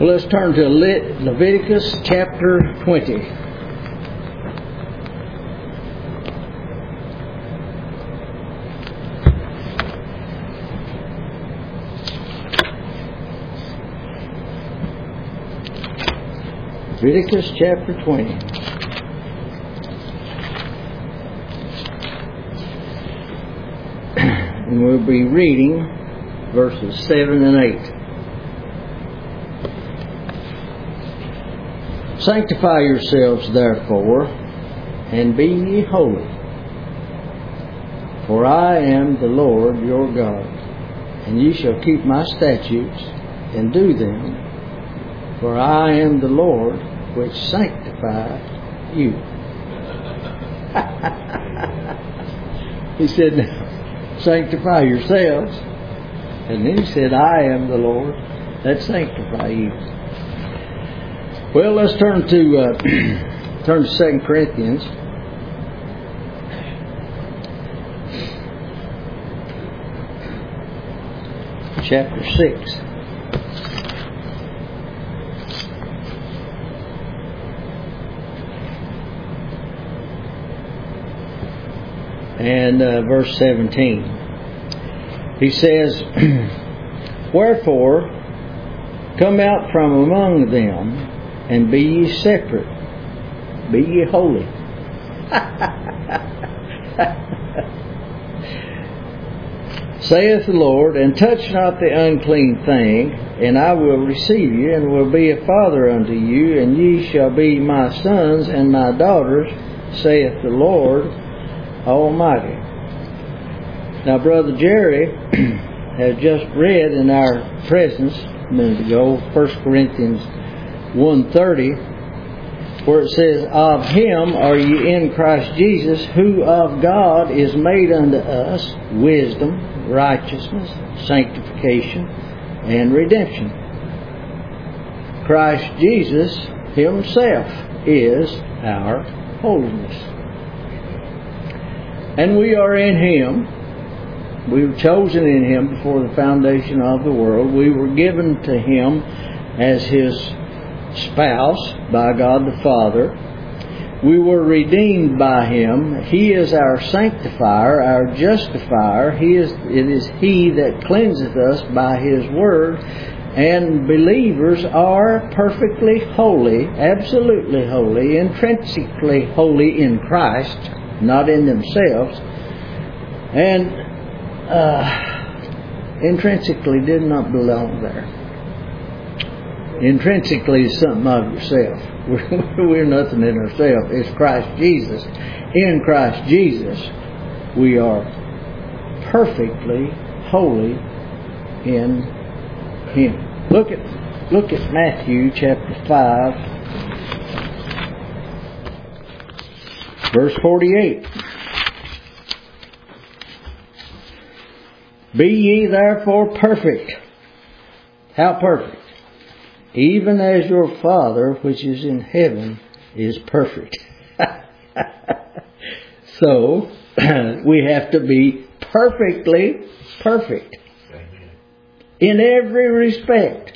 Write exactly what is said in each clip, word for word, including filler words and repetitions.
Well, let's turn to Le- Leviticus chapter twenty. Leviticus chapter twenty. And we'll be reading verses seven and eight. Sanctify yourselves therefore, and be ye holy. For I am the Lord your God, and ye shall keep my statutes, and do them. For I am the Lord which sanctify you. He said, now, sanctify yourselves. And then he said, I am the Lord that sanctify you. Well, let's turn to uh, turn to Second Corinthians. Chapter six. And uh, verse seventeen. He says, Wherefore, come out from among them, and be ye separate, be ye holy. Saith the Lord, and touch not the unclean thing, and I will receive you, and will be a father unto you, and ye shall be my sons and my daughters, saith the Lord Almighty. Now, Brother Jerry has just read in our presence a minute ago, First Corinthians one thirty, where it says, Of him are ye in Christ Jesus, who of God is made unto us wisdom, righteousness, sanctification, and redemption. Christ Jesus himself is our holiness. And we are in him. We were chosen in him before the foundation of the world. We were given to him as his spouse by God the Father. We were redeemed by him. He is our sanctifier, our justifier. He is it is he that cleanseth us by his word. And believers are perfectly holy, absolutely holy, intrinsically holy in Christ, not in themselves, and uh, intrinsically did not belong there. Intrinsically is something of yourself. We're, we're nothing in ourselves. It's Christ Jesus. In Christ Jesus, we are perfectly holy in him. Look at look at Matthew chapter five, verse forty-eight. Be ye therefore perfect. How perfect? Even as your Father which is in heaven is perfect. So, we have to be perfectly perfect. Amen. In every respect.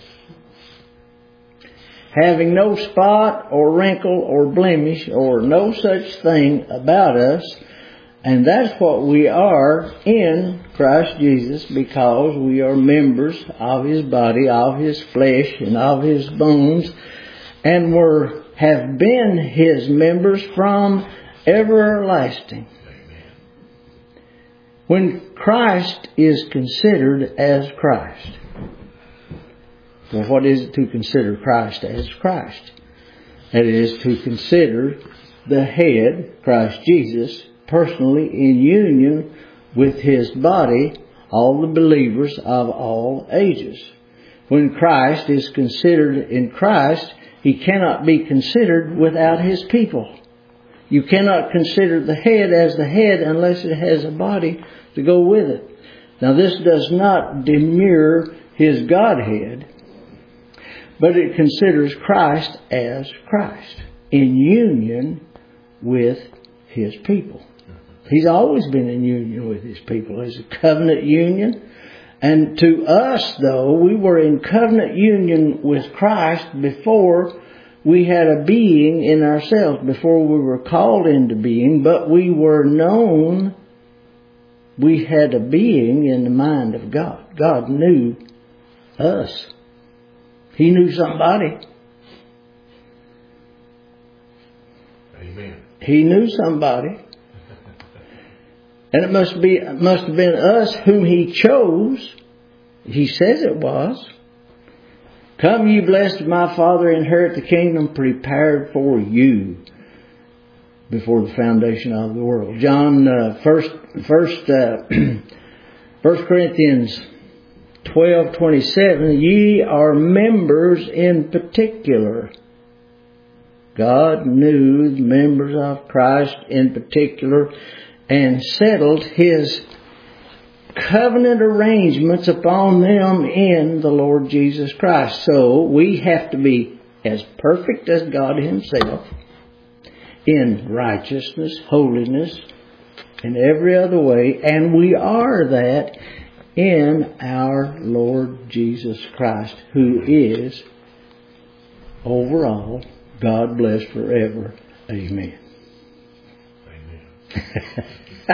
Having no spot or wrinkle or blemish or no such thing about us. And that's what we are in Christ Jesus, because we are members of his body, of his flesh, and of his bones, and we're, have been his members from everlasting. Amen. When Christ is considered as Christ. Well, what is it to consider Christ as Christ? That is to consider the head, Christ Jesus, personally in union with his body, all the believers of all ages. When Christ is considered in Christ, he cannot be considered without his people. You cannot consider the head as the head unless it has a body to go with it. Now, this does not demur his Godhead, but it considers Christ as Christ in union with his people. He's always been in union with his people. It's a covenant union, And to us, though, we were in covenant union with Christ before we had a being in ourselves, before we were called into being, but we were known, we had a being in the mind of God. God knew us. He knew somebody. Amen. He knew somebody. And it must be, it must have been us whom He chose. He says it was. Come, ye blessed of my Father, inherit the kingdom prepared for you before the foundation of the world. John, uh, first, first, uh, First Corinthians twelve twenty-seven. Ye are members in particular. God knew the members of Christ in particular and settled His covenant arrangements upon them in the Lord Jesus Christ. So we have to be as perfect as God Himself in righteousness, holiness, and every other way. And we are that in our Lord Jesus Christ, who is overall God blessed forever. Amen. Amen.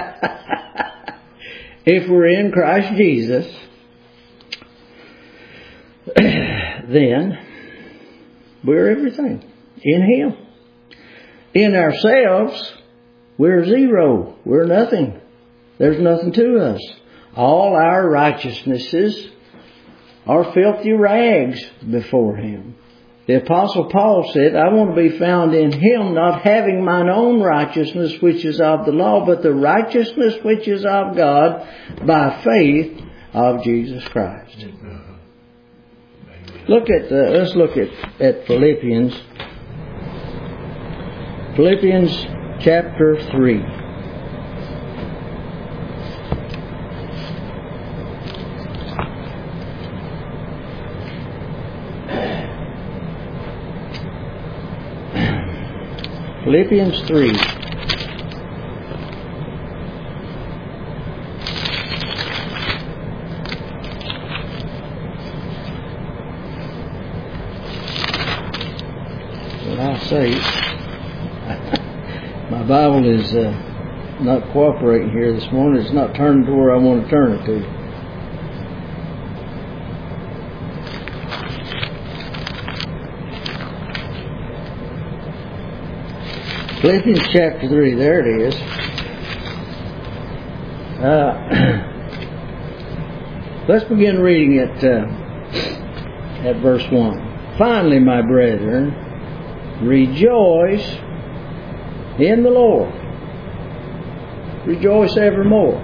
If we're in Christ Jesus, then we're everything in Him. In ourselves, we're zero. We're nothing. There's nothing to us. All our righteousnesses are filthy rags before Him. The Apostle Paul said, I want to be found in Him, not having mine own righteousness which is of the law, but the righteousness which is of God by faith of Jesus Christ. Uh-huh. Look at the, let's look at, at Philippians. Philippians chapter three. Philippians three. Well, I'll say, my Bible is uh, not cooperating here this morning. It's not turning to where I want to turn it to. Philippians chapter three, there it is. Uh, let's begin reading at, uh, at verse one. Finally, my brethren, rejoice in the Lord. Rejoice evermore.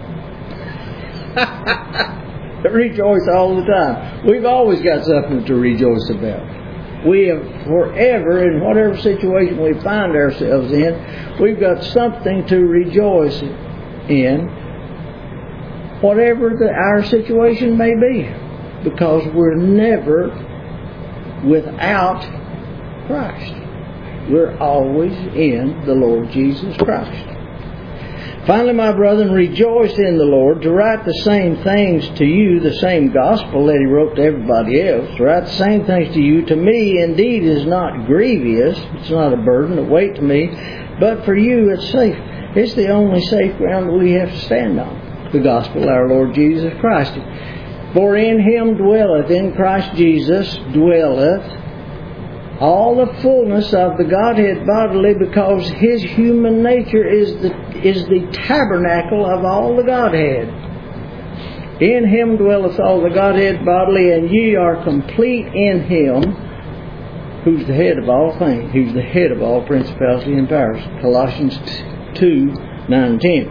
Rejoice all the time. We've always got something to rejoice about. We have forever, in whatever situation we find ourselves in, we've got something to rejoice in, whatever the, our situation may be, because we're never without Christ. We're always in the Lord Jesus Christ. Finally, my brethren, rejoice in the Lord. To write the same things to you, the same gospel that He wrote to everybody else, to write the same things to you, to me indeed is not grievous. It's not a burden, a weight to me. But for you it's safe. It's the only safe ground that we have to stand on. The gospel of our Lord Jesus Christ. For in Him dwelleth, in Christ Jesus dwelleth, all the fullness of the Godhead bodily, because His human nature is the is the tabernacle of all the Godhead. In Him dwelleth all the Godhead bodily, and ye are complete in Him, who's the head of all things, who's the head of all principality and powers. Colossians two, nine and ten.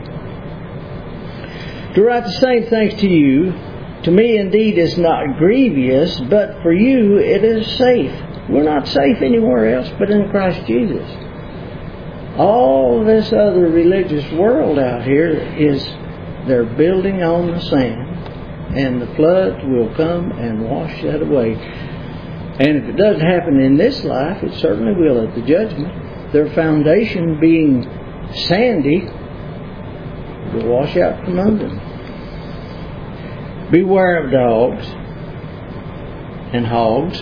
To write the same things to you, to me indeed is not grievous, but for you it is safe. We're not safe anywhere else but in Christ Jesus. All this other religious world out here is, they're building on the sand, and the flood will come and wash that away. And if it doesn't happen in this life, it certainly will at the judgment. Their foundation being sandy will wash out from under them. Beware of dogs and hogs.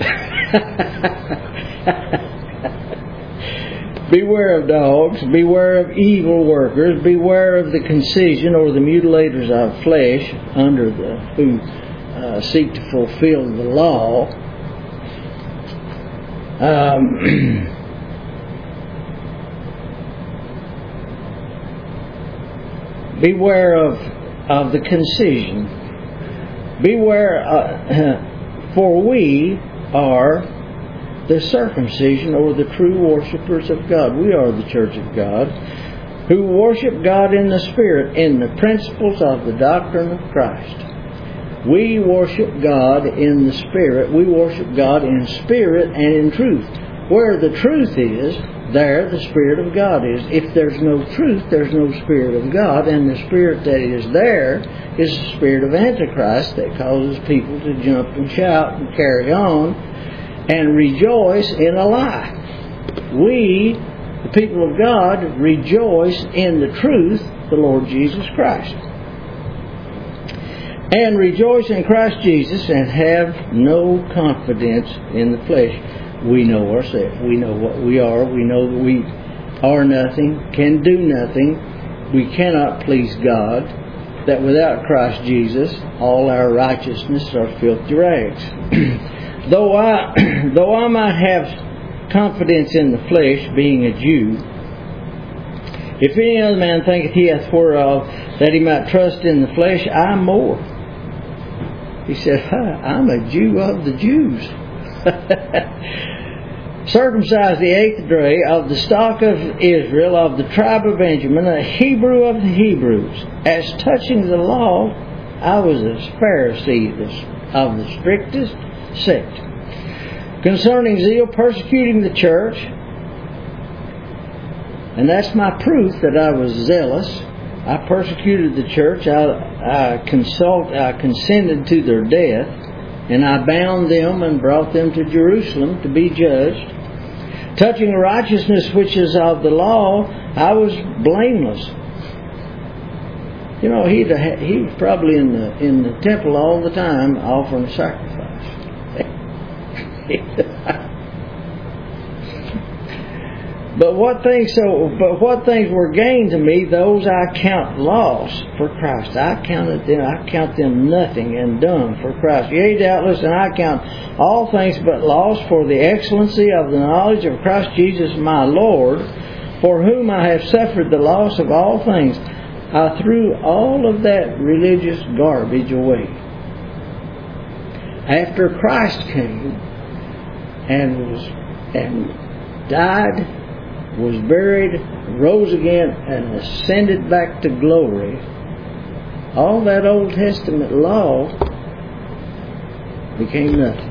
Beware of dogs. Beware of evil workers. Beware of the concision or the mutilators of flesh, under the who uh, seek to fulfill the law. Um, beware of of the concision. Beware, uh, for we are the circumcision, or the true worshippers of God. We are the church of God, who worship God in the Spirit, in the principles of the doctrine of Christ. We worship God in the Spirit. We worship God in spirit and in truth. Where the truth is, there the Spirit of God is. If there's no truth, there's no Spirit of God, and the Spirit that is there is the spirit of Antichrist that causes people to jump and shout and carry on and rejoice in a lie. We, the people of God, rejoice in the truth, the Lord Jesus Christ. And rejoice in Christ Jesus, and have no confidence in the flesh. We know ourselves. We know what we are. We know that we are nothing, can do nothing. We cannot please God. That without Christ Jesus, all our righteousness are filthy rags. Though I, though I might have confidence in the flesh, being a Jew, if any other man thinketh he hath whereof that he might trust in the flesh, I more. He said, I'm a Jew of the Jews. Circumcised the eighth day, of the stock of Israel, of the tribe of Benjamin, a Hebrew of the Hebrews. As touching the law, I was a Pharisee of the strictest sect. Concerning zeal, persecuting the church. And that's my proof that I was zealous. I persecuted the church. I, I consult. I consented to their death, and I bound them and brought them to Jerusalem to be judged. Touching the righteousness which is of the law, I was blameless. You know, he he was probably in the in the temple all the time offering sacrifice. But what things so? But what things were gained to me, those I count loss for Christ. I counted them. I count them nothing and dung for Christ. Yea, doubtless, and I count all things but loss for the excellency of the knowledge of Christ Jesus my Lord, for whom I have suffered the loss of all things. I threw all of that religious garbage away. After Christ came and was and died, was buried, rose again, and ascended back to glory, all that Old Testament law became nothing.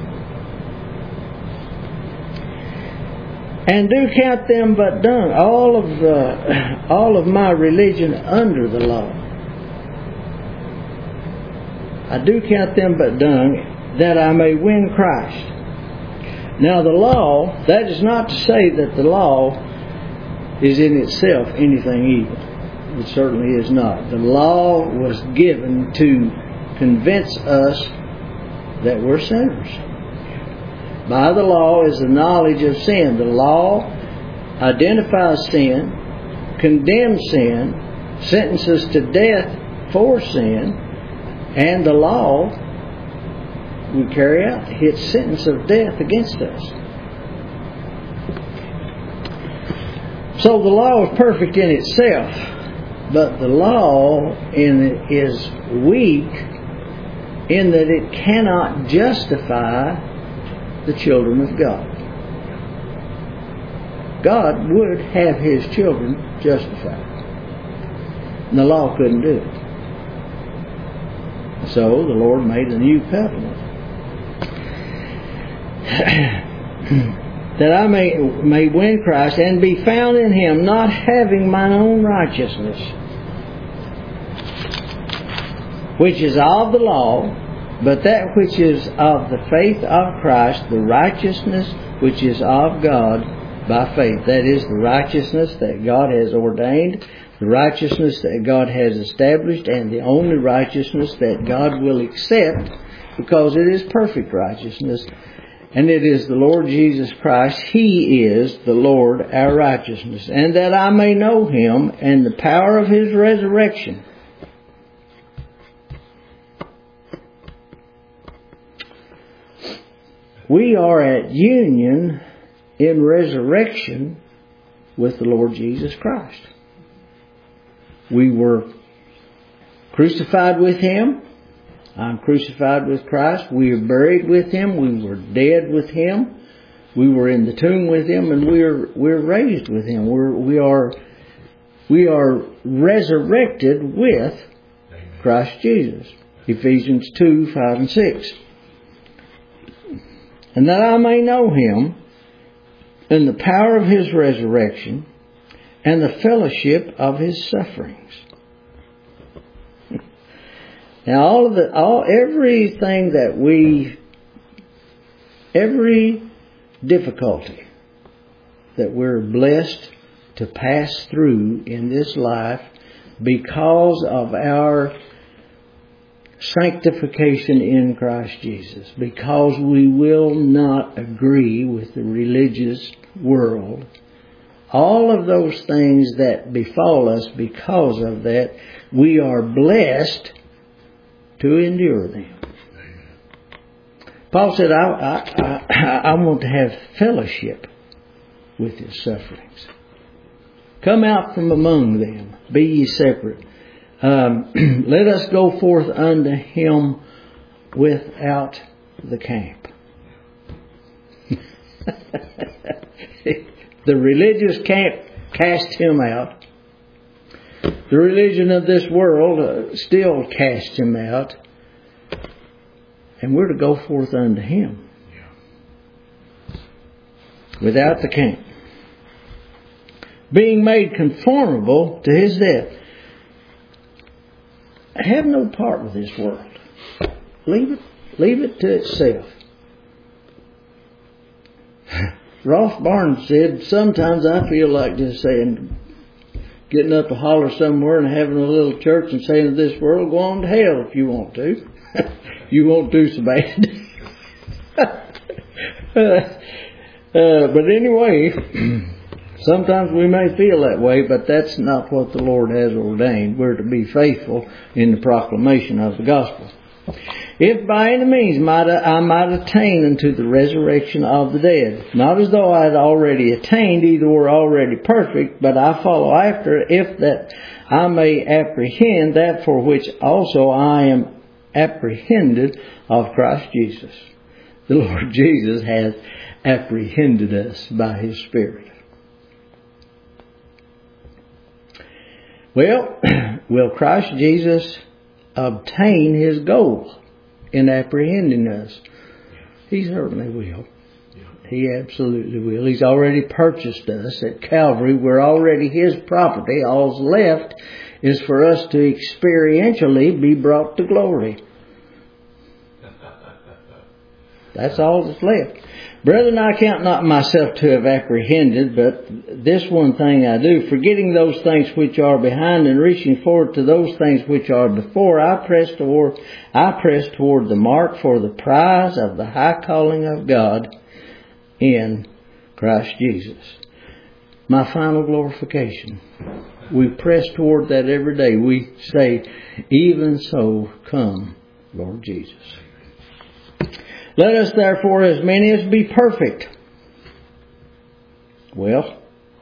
And do count them but dung, all of the, all of my religion under the law. I do count them but dung, that I may win Christ. Now the law, that is not to say that the law is in itself anything evil. It certainly is not. The law was given to convince us that we're sinners. By the law is the knowledge of sin. The law identifies sin, condemns sin, sentences to death for sin, and the law we carry out its sentence of death against us. So the law is perfect in itself, but the law in is weak in that it cannot justify the children of God. God would have His children justified, and the law couldn't do it. So the Lord made a new covenant. That I may, may win Christ and be found in Him, not having mine own righteousness, which is of the law, but that which is of the faith of Christ, the righteousness which is of God by faith. That is the righteousness that God has ordained, the righteousness that God has established, and the only righteousness that God will accept, because it is perfect righteousness, and it is the Lord Jesus Christ. He is the Lord our righteousness, and that I may know Him and the power of His resurrection. We are at union in resurrection with the Lord Jesus Christ. We were crucified with Him. I'm crucified with Christ. We are buried with Him. We were dead with Him. We were in the tomb with Him, and we're we're raised with Him. We're we are we are resurrected with Christ Jesus. Ephesians two, five and six. And that I may know Him in the power of His resurrection and the fellowship of His sufferings. Now, all of the, all, everything that we, every difficulty that we're blessed to pass through in this life because of our sanctification in Christ Jesus, because we will not agree with the religious world, all of those things that befall us because of that, we are blessed to endure them. Paul said, I, I, I, I want to have fellowship with His sufferings. Come out from among them. Be ye separate. Um, let us go forth unto Him without the camp. The religious camp cast Him out. The religion of this world uh, still cast Him out. And we're to go forth unto Him without the camp. Being made conformable to His death. Have no part with this world. Leave it, leave it to itself. Ross Barnes said, sometimes I feel like just saying, getting up a holler somewhere and having a little church and saying to this world, go on to hell if you want to. You won't do so bad. uh, uh, but anyway, sometimes we may feel that way, but that's not what the Lord has ordained. We're to be faithful in the proclamation of the gospel. If by any means might I might attain unto the resurrection of the dead, not as though I had already attained, either were already perfect, but I follow after, if that I may apprehend that for which also I am apprehended of Christ Jesus. The Lord Jesus hath apprehended us by His Spirit. Well, will Christ Jesus obtain His goal in apprehending us? He certainly will. He absolutely will. He's already purchased us at Calvary. We're already His property. All's left is for us to experientially be brought to glory. That's all that's left. Brethren, I count not myself to have apprehended, but this one thing I do, forgetting those things which are behind and reaching forward to those things which are before, I press toward, I press toward the mark for the prize of the high calling of God in Christ Jesus. My final glorification. We press toward that every day. We say, even so, come, Lord Jesus. Let us therefore, as many as be perfect. Well,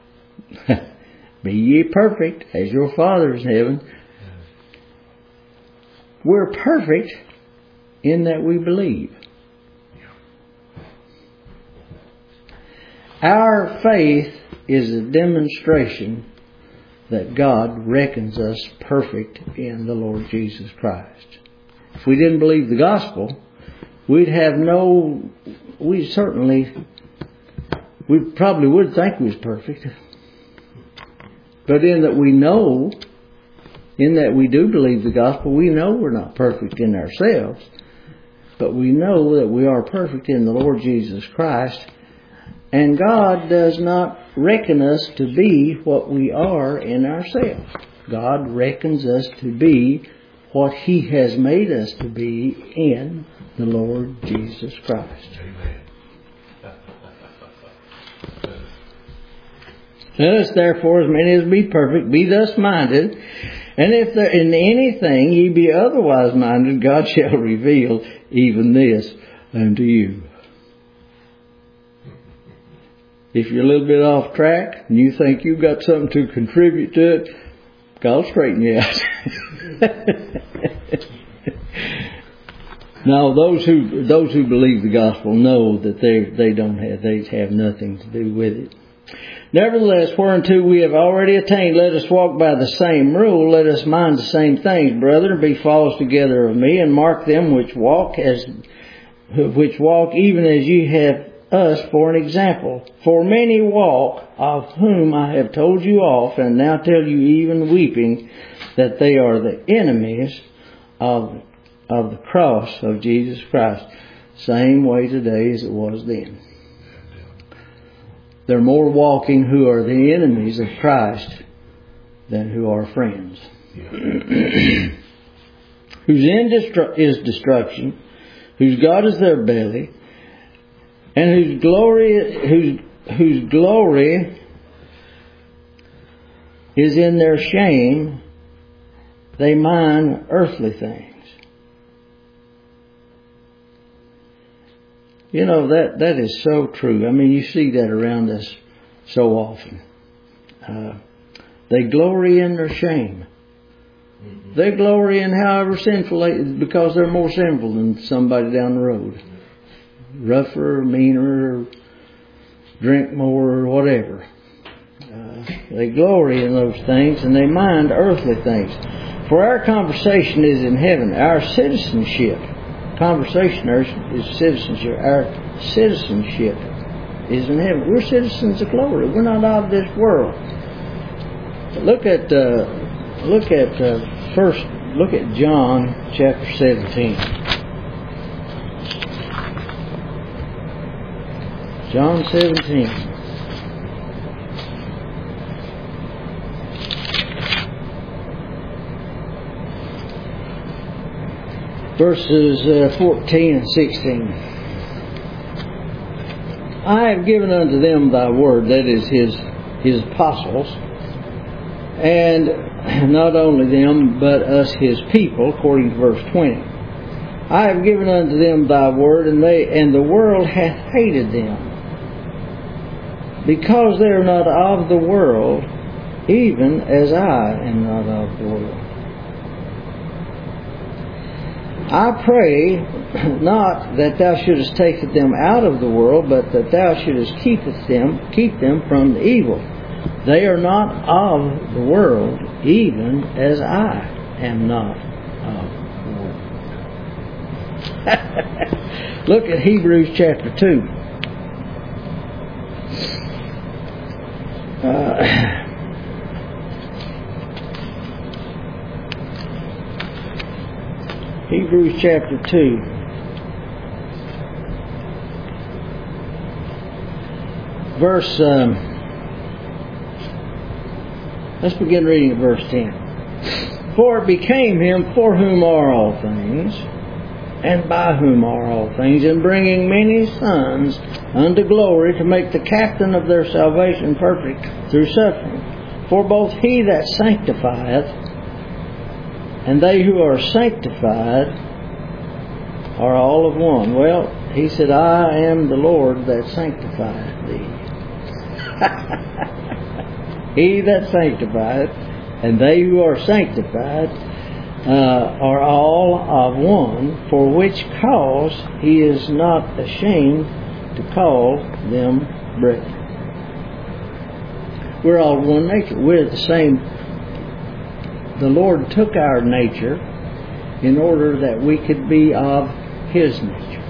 be ye perfect as your Father is in heaven. We're perfect in that we believe. Our faith is a demonstration that God reckons us perfect in the Lord Jesus Christ. If we didn't believe the gospel, we'd have no, we certainly, we probably would think we was perfect. But in that we know, in that we do believe the gospel, we know we're not perfect in ourselves. But we know that we are perfect in the Lord Jesus Christ. And God does not reckon us to be what we are in ourselves. God reckons us to be what He has made us to be in the Lord Jesus Christ. Amen. Let us therefore, as many as be perfect, be thus minded. And if there in anything ye be otherwise minded, God shall reveal even this unto you. If you're a little bit off track and you think you've got something to contribute to it, God will straighten you out. No, those who those who believe the gospel know that they they don't have they have nothing to do with it. Nevertheless, whereunto we have already attained, let us walk by the same rule. Let us mind the same things, brethren. Be followers together of me, and mark them which walk as which walk even as ye have us for an example. For many walk, of whom I have told you oft, and now tell you even weeping, that they are the enemies of of the cross of Jesus Christ. Same way today as it was then. There are more walking who are the enemies of Christ than who are friends. Whose end is destruction, whose God is their belly, and whose glory whose whose glory is in their shame. They mind earthly things. You know, that, that is so true. I mean, you see that around us so often. Uh, they glory in their shame. Mm-hmm. They glory in however sinful they, because they're more sinful than somebody down the road. Rougher, meaner, drink more, or whatever. Uh, they glory in those things and they mind earthly things. For our conversation is in heaven. Our citizenship Conversation is citizenship. Our citizenship is in heaven. We're citizens of glory. We're not of this world. Look at uh, look at uh, first. Look at John chapter seventeen. John seventeen. Verses uh, fourteen and sixteen. I have given unto them thy word, that is his his apostles, and not only them, but us his people, according to verse twenty. I have given unto them thy word, and they and the world hath hated them, because they are not of the world, even as I am not of the world. I pray not that thou shouldest take them out of the world, but that thou shouldest keep them, keep them from the evil. They are not of the world, even as I am not of the world. Look at Hebrews chapter two. Uh, Hebrews chapter two. Verse, um, let's begin reading at verse ten. For it became him for whom are all things, and by whom are all things, and bringing many sons unto glory, to make the captain of their salvation perfect through suffering. For both he that sanctifieth and they who are sanctified are all of one. Well, he said, I am the Lord that sanctifieth thee. He that sanctifieth and they who are sanctified uh, are all of one, for which cause he is not ashamed to call them brethren. We're all one nature. We're the same. The Lord took our nature in order that we could be of His nature.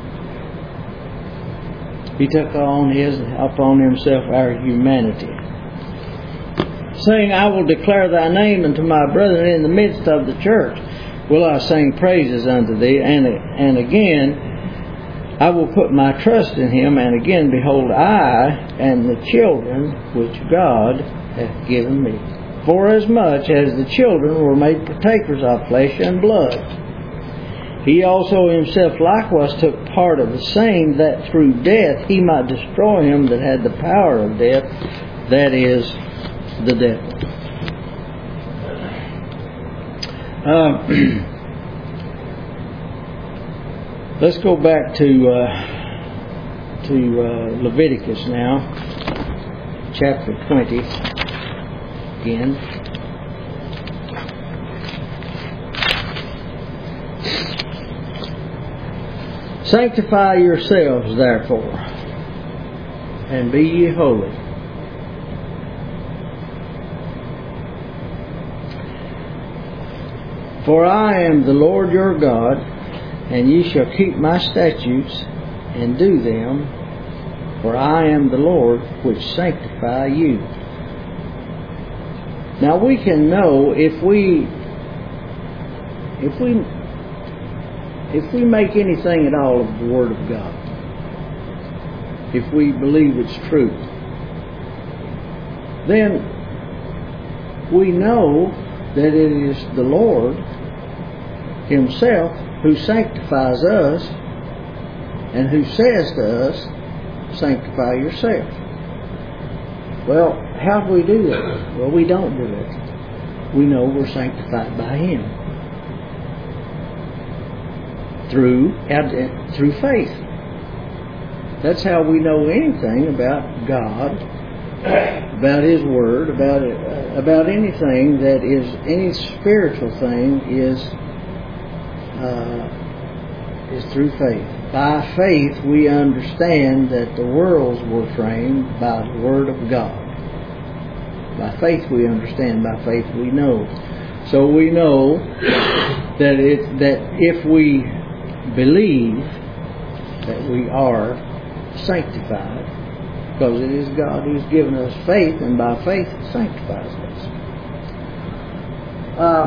He took on his upon Himself our humanity, saying, I will declare thy name unto my brethren in the midst of the church. Will I sing praises unto thee? And, and again, I will put my trust in him. And again, behold, I and the children which God hath given me. forasmuch as the children were made partakers of flesh and blood. He also himself likewise took part of the same, that through death he might destroy him that had the power of death, that is, the devil. Uh, let's go back to uh, to uh, Leviticus now, chapter twenty again. Sanctify yourselves, therefore, and be ye holy. For I am the Lord your God, and ye shall keep my statutes and do them, for I am the Lord which sanctify you. Now we can know if we if we If we make anything at all of the Word of God, if we believe it's true, then we know that it is the Lord Himself who sanctifies us and who says to us, sanctify yourself. Well, how do we do that? Well, we don't do it. We know we're sanctified by Him. Through through faith. That's how we know anything about God, about His Word, about uh, about anything that is any spiritual thing is uh, is through faith. By faith, we understand that the worlds were framed by the Word of God. By faith, we understand. By faith, we know. So we know that it that if we believe that we are sanctified, because it is God who's given us faith, and by faith it sanctifies us. Uh,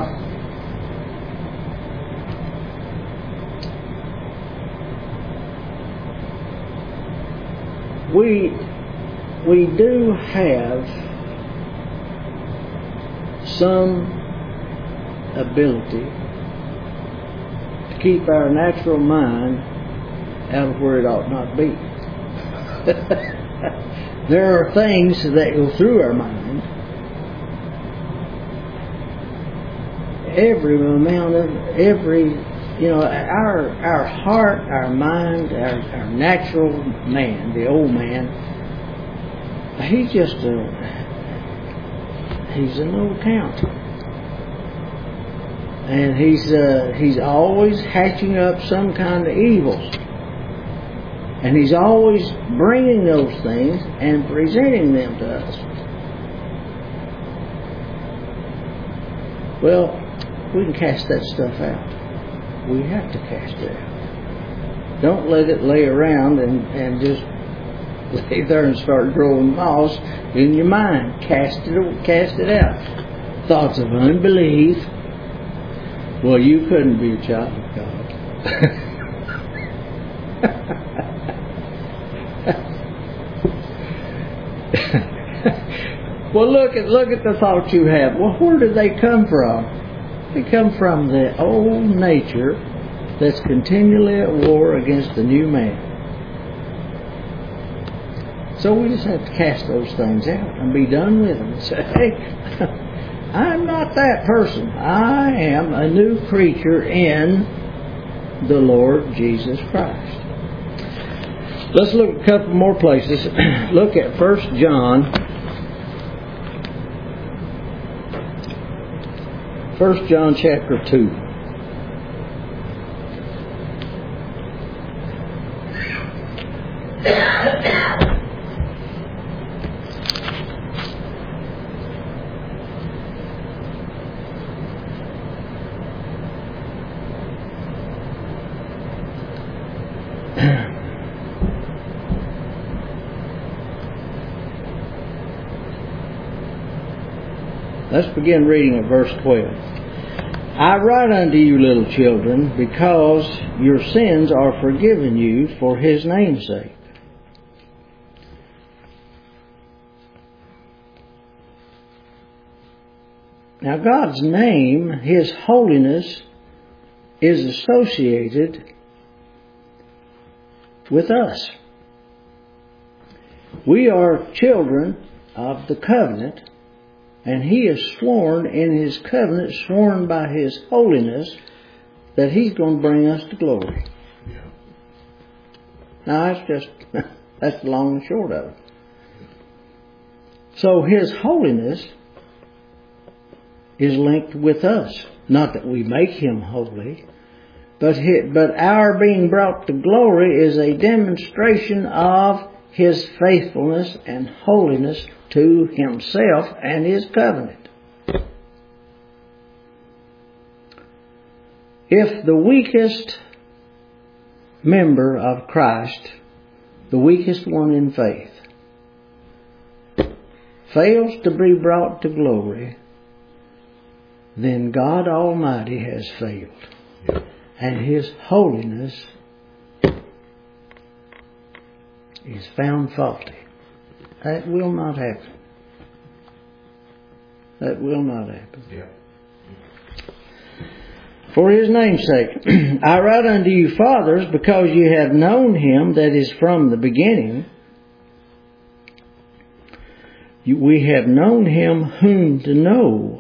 we we do have some ability keep our natural mind out of where it ought not be. There are things that go through our mind. Every amount of every, you know, our our heart, our mind, our, our natural man, the old man. He's just a he's an old count. And he's uh, he's always hatching up some kind of evils. And he's always bringing those things and presenting them to us. Well, we can cast that stuff out. We have to cast it out. Don't let it lay around and, and just lay there and start growing moss in your mind. Cast it, cast it out. Thoughts of unbelief. Well, you couldn't be a child of God. Well, look at look at the thoughts you have. Well, where do they come from? They come from the old nature that's continually at war against the new man. So we just have to cast those things out and be done with them and say, hey, I'm not that person. I am a new creature in the Lord Jesus Christ. Let's look at a couple more places. Look at First John. First John chapter two. Let's begin reading at verse twelve. I write unto you, little children, because your sins are forgiven you for His name's sake. Now God's name, His holiness, is associated with us. We are children of the covenant, and He has sworn in His covenant, sworn by His holiness, that He's going to bring us to glory. Yeah. Now that's just, that's the long and short of it. So His holiness is linked with us. Not that we make Him holy, but he, but our being brought to glory is a demonstration of His faithfulness and holiness to Himself and His covenant. If the weakest member of Christ, the weakest one in faith, fails to be brought to glory, then God Almighty has failed. Yeah. And His holiness is found faulty. That will not happen. That will not happen. Yeah. For His name's sake, I write unto you, fathers, because ye have known Him that is from the beginning. We have known Him whom to know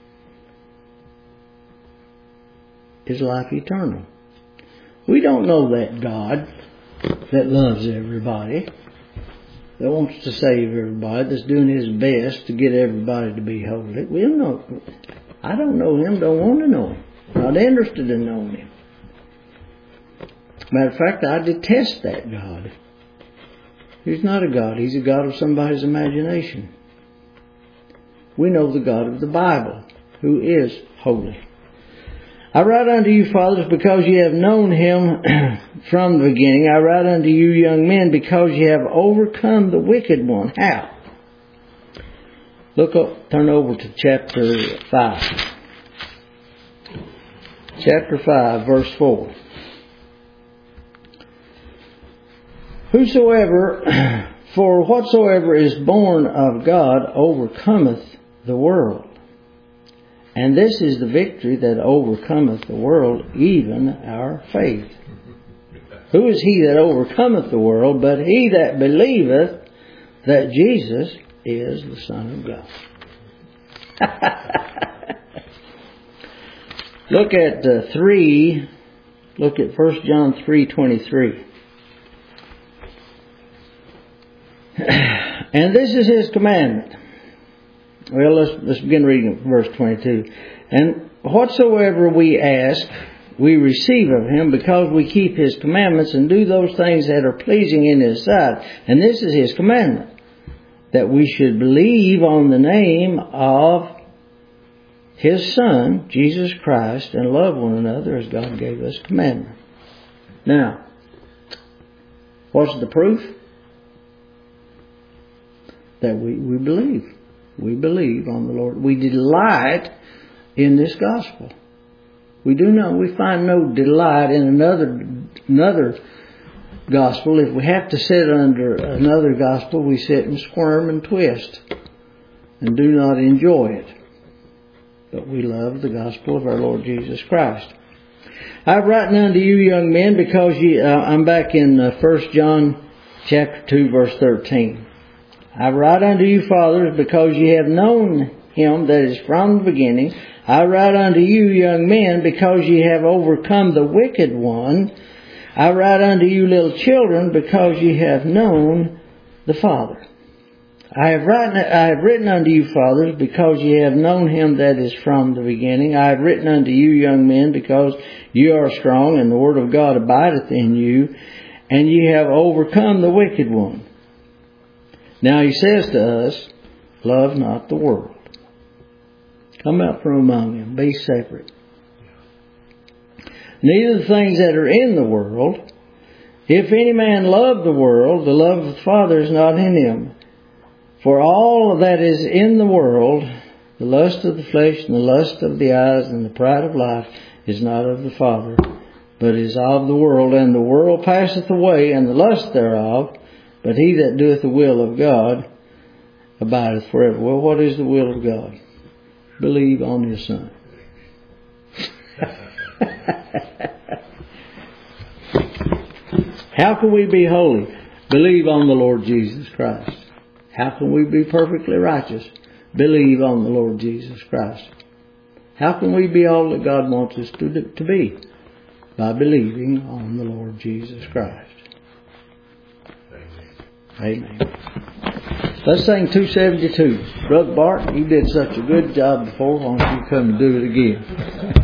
is life eternal. We don't know that God that loves everybody, that wants to save everybody, that's doing His best to get everybody to be holy. We don't know. I don't know Him, don't want to know Him. Not interested in knowing Him. Matter of fact, I detest that God. He's not a God. He's a God of somebody's imagination. We know the God of the Bible, who is holy. I write unto you, fathers, because ye have known Him from the beginning. I write unto you, young men, because ye have overcome the wicked one. How? Look up, turn over to chapter five. Chapter five, verse four. Whosoever, for whatsoever is born of God overcometh the world. And this is the victory that overcometh the world, even our faith. Who is he that overcometh the world, but he that believeth that Jesus is the Son of God? Look at uh, three. Look at First John three twenty-three. And this is His commandment. Well, let's, let's begin reading verse twenty-two. And whatsoever we ask, we receive of Him, because we keep His commandments and do those things that are pleasing in His sight. And this is His commandment, that we should believe on the name of His Son, Jesus Christ, and love one another as God gave us commandment. Now, what's the proof? That we, we believe. We believe on the Lord. We delight in this gospel. We do not, we find no delight in another another gospel. If we have to sit under another gospel, we sit and squirm and twist and do not enjoy it. But we love the gospel of our Lord Jesus Christ. I've written unto you, young men, because ye, uh, I'm back in uh, First John chapter two, verse thirteen. I write unto you, fathers, because ye have known Him that is from the beginning. I write unto you, young men, because ye have overcome the wicked one. I write unto you, little children, because ye have known the Father. I have written, I have written unto you, fathers, because ye have known Him that is from the beginning. I have written unto you, young men, because ye are strong, and the word of God abideth in you, and ye have overcome the wicked one. Now He says to us, love not the world. Come out from among them. Be separate. Neither the things that are in the world. If any man love the world, the love of the Father is not in him. For all that is in the world, the lust of the flesh and the lust of the eyes and the pride of life, is not of the Father, but is of the world. And the world passeth away, and the lust thereof. But he that doeth the will of God abideth forever. Well, what is the will of God? believe on His Son. How can we be holy? Believe on the Lord Jesus Christ. How can we be perfectly righteous? Believe on the Lord Jesus Christ. How can we be all that God wants us to, do, to be? By believing on the Lord Jesus Christ. Amen. Let's sing two seventy-two. Brother Bart, you did such a good job before. Why don't you come and do it again?